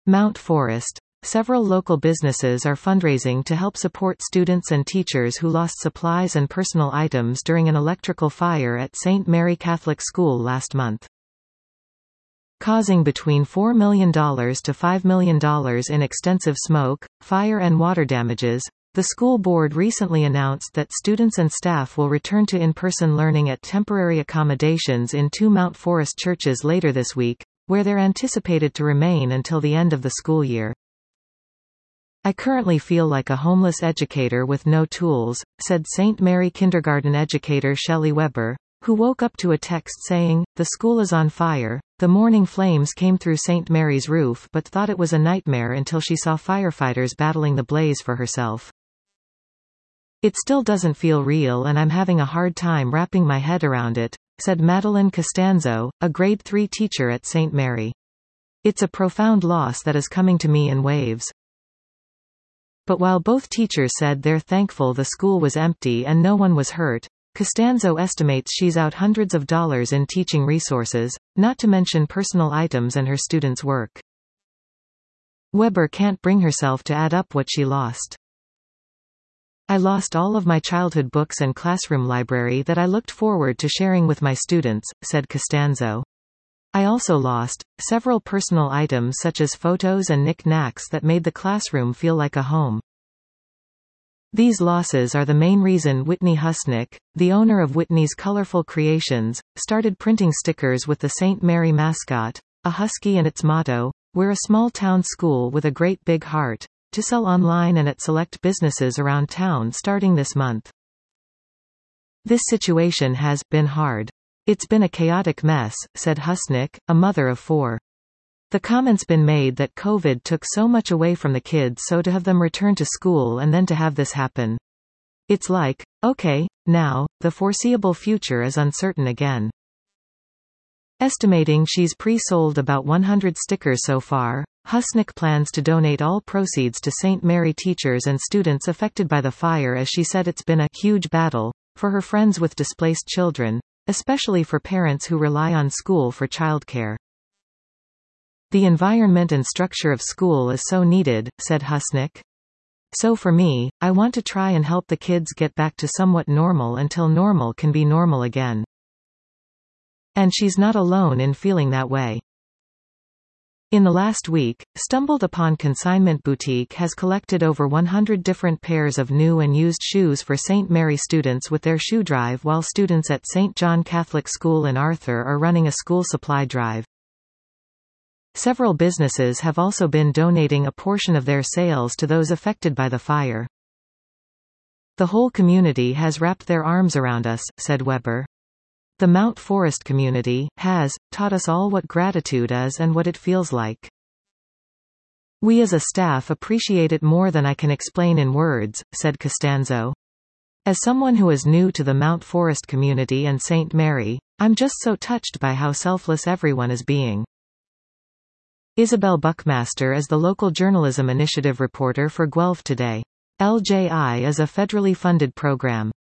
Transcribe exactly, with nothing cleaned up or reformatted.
Mount Forest. Several local businesses are fundraising to help support students and teachers who lost supplies and personal items during an electrical fire at Saint Mary Catholic School last month, causing between four million dollars to five million dollars in extensive smoke, fire and water damages. The school board recently announced that students and staff will return to in-person learning at temporary accommodations in two Mount Forest churches later this week, where they're anticipated to remain until the end of the school year. "I currently feel like a homeless educator with no tools," said Saint Mary kindergarten educator Shelley Weber, who woke up to a text saying, "The school is on fire." The morning flames came through Saint Mary's roof but thought it was a nightmare until she saw firefighters battling the blaze for herself. "It still doesn't feel real and I'm having a hard time wrapping my head around it," said Madeline Costanzo, a grade three teacher at Saint Mary. "It's a profound loss that is coming to me in waves." But while both teachers said they're thankful the school was empty and no one was hurt, Costanzo estimates she's out hundreds of dollars in teaching resources, not to mention personal items and her students' work. Weber can't bring herself to add up what she lost. "I lost all of my childhood books and classroom library that I looked forward to sharing with my students," said Costanzo. "I also lost several personal items such as photos and knick-knacks that made the classroom feel like a home." These losses are the main reason Whitney Husnick, the owner of Whitney's Colorful Creations, started printing stickers with the Saint Mary mascot, a husky and its motto, "We're a small-town school with a great big heart," to sell online and at select businesses around town starting this month. "This situation has been hard. It's been a chaotic mess," said Husnick, a mother of four. "The comment's been made that COVID took so much away from the kids, so to have them return to school and then to have this happen. It's like, okay, now, the foreseeable future is uncertain again." Estimating she's pre-sold about one hundred stickers so far, Husnick plans to donate all proceeds to Saint Mary teachers and students affected by the fire, as she said it's been a huge battle for her friends with displaced children, especially for parents who rely on school for childcare. "The environment and structure of school is so needed," said Husnick. "So for me, I want to try and help the kids get back to somewhat normal until normal can be normal again." And she's not alone in feeling that way. In the last week, Stumbled Upon Consignment Boutique has collected over one hundred different pairs of new and used shoes for Saint Mary students with their shoe drive, while students at Saint John Catholic School in Arthur are running a school supply drive. Several businesses have also been donating a portion of their sales to those affected by the fire. "The whole community has wrapped their arms around us," said Weber. "The Mount Forest community has taught us all what gratitude is and what it feels like. We as a staff appreciate it more than I can explain in words," said Costanzo. "As someone who is new to the Mount Forest community and Saint Mary, I'm just so touched by how selfless everyone is being." Isabel Buckmaster is the local journalism initiative reporter for Guelph Today. L J I is a federally funded program.